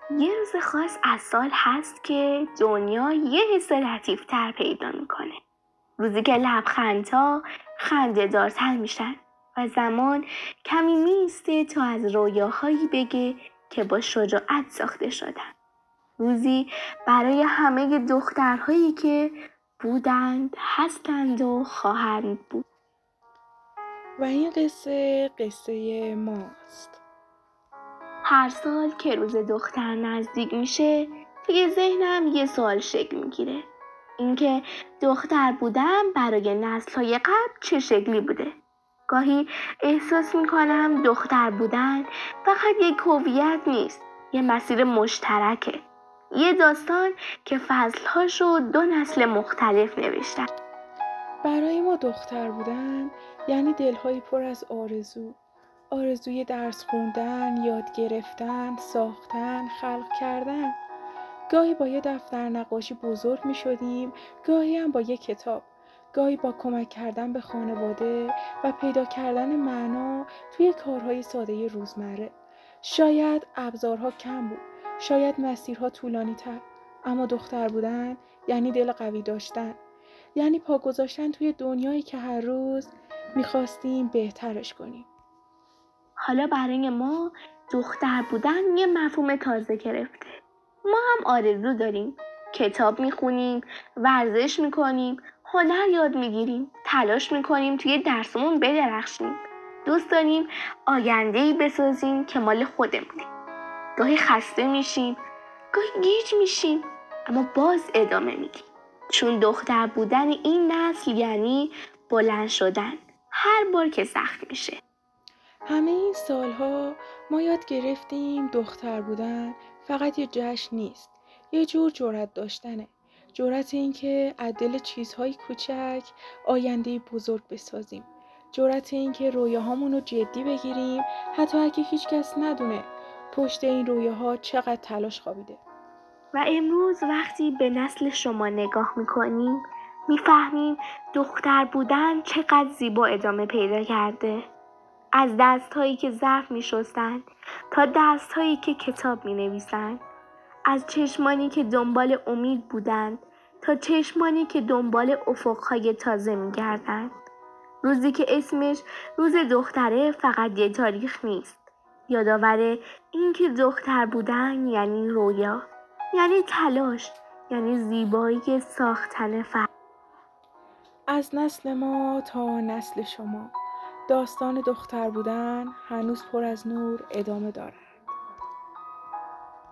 یه روز خاص از سال هست که دنیا یه حس لطیفتر پیدا میکنه. روزی که لبخندها خنده‌دارتر میشن و زمان کمی میسته تا از رویاهایی بگه که با شجاعت ساخته شدن. روزی برای همه دخترهایی که بودند، هستند و خواهند بود. و این قصه ماست. هر سال که روز دختر نزدیک میشه توی ذهنم یه سوال شکل میگیره. اینکه دختر بودم برای نسل‌های قبل چه شکلی بوده؟ گاهی احساس میکنم دختر بودن فقط یک هویت نیست، یه مسیر مشترکه. یه داستان که فصلهاشو 2 نسل مختلف نوشتن. برای ما دختر بودن یعنی دلهایی پر از آرزوی درس خوندن، یاد گرفتن، ساختن، خلق کردن. گاهی با یه دفتر نقاشی بزرگ می شدیم، گاهی هم با یه کتاب، گاهی با کمک کردن به خانواده و پیدا کردن معنا توی کارهای ساده روزمره. شاید ابزارها کم بود، شاید مسیرها طولانی تر، اما دختر بودن یعنی دل قوی داشتن، یعنی پا گذاشتن توی دنیایی که هر روز میخواستیم بهترش کنیم. حالا برای ما دختر بودن یه مفهوم تازه گرفته. ما هم آرزو داریم، کتاب میخونیم، ورزش میکنیم، هنر یاد میگیریم، تلاش میکنیم توی درسمون بدرخشیم. دوست داریم آینده‌ای بسازیم که مال خودمونه. گاهی خسته میشیم، گاهی گیج میشیم، اما باز ادامه میدیم. چون دختر بودن این نسل یعنی بلند شدن، هر بار که سخت میشه. همه این سالها ما یاد گرفتیم دختر بودن فقط یه جشن نیست، یه جور جرأت داشتنه. جرأت این که از دل چیزهای کوچک آینده بزرگ بسازیم. جرأت این که رویاهامون رو جدی بگیریم حتی اگه هیچ کس ندونه پشت این رویاها چقدر تلاش خوابیده. و امروز وقتی به نسل شما نگاه میکنیم میفهمیم دختر بودن چقدر زیبا ادامه پیدا کرده. از دستهایی که ظرف میشستند تا دستهایی که کتاب مینویسند. از چشمانی که دنبال امید بودند تا چشمانی که دنبال افقهای تازه میگردند. روزی که اسمش روز دختره فقط یه تاریخ نیست. یادآور این که دختر بودن یعنی رویا، یعنی تلاش، یعنی زیبایی ساختن فرد. از نسل ما تا نسل شما داستان دختر بودن هنوز پر از نور ادامه دارد.